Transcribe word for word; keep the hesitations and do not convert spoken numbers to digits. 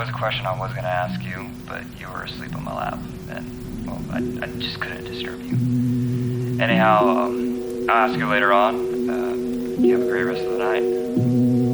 was a question I was going to ask you, but you were asleep on my lap, and, well, I, I just couldn't disturb you. Anyhow, um, I'll ask you later on. Uh, you have a great rest of the night.